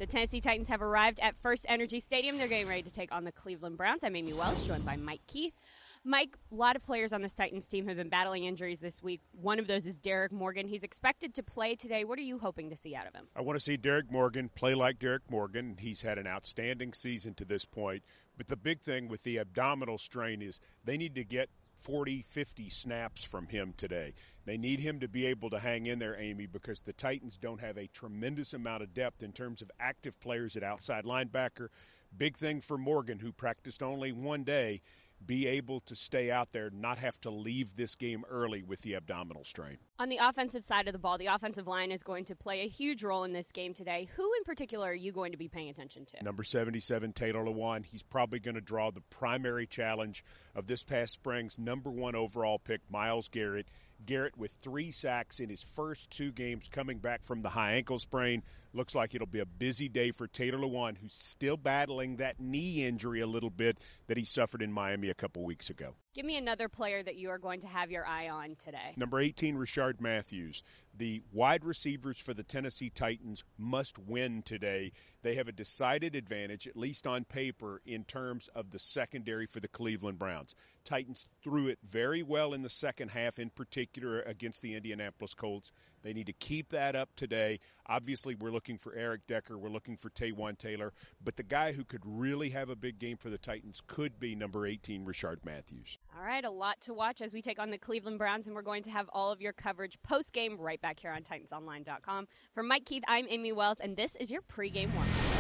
The Tennessee Titans have arrived at First Energy Stadium. They're getting ready to take on the Cleveland Browns. I'm Amy Welsh, joined by Mike Keith. Mike, a lot of players on this Titans team have been battling injuries this week. One of those is Derek Morgan. He's expected to play today. What are you hoping to see out of him? I want to see Derek Morgan play like Derek Morgan. He's had an outstanding season to this point. But the big thing with the abdominal strain is they need to get 40, 50 snaps from him today. They need him to be able to hang in there, Amy, because the Titans don't have a tremendous amount of depth in terms of active players at outside linebacker. Big thing for Morgan, who practiced only one day, be able to stay out there, not have to leave this game early with the abdominal strain. On the offensive side of the ball, the offensive line is going to play a huge role in this game today. Who in particular are you going to be paying attention to? Number 77, Taylor Lewan. He's probably going to draw the primary challenge of this past spring's number 1 overall pick, Myles Garrett. Garrett with 3 sacks in his first 2 games coming back from the high ankle sprain. Looks like it'll be a busy day for Taylor Lewan, who's still battling that knee injury a little bit that he suffered in Miami a couple weeks ago. Give me another player that you are going to have your eye on today. Number 18, Rashard Matthews. The wide receivers for the Tennessee Titans must win today. They have a decided advantage, at least on paper, in terms of the secondary for the Cleveland Browns. Titans threw it very well in the second half, in particular against the Indianapolis Colts. They need to keep that up today. Obviously, we're looking for Eric Decker. We're looking for Taywan Taylor. But the guy who could really have a big game for the Titans could be number 18, Rashard Matthews. All right, a lot to watch as we take on the Cleveland Browns, and we're going to have all of your coverage post-game right back here on TitansOnline.com. For Mike Keith, I'm Amy Wells, and this is your pregame warm-up.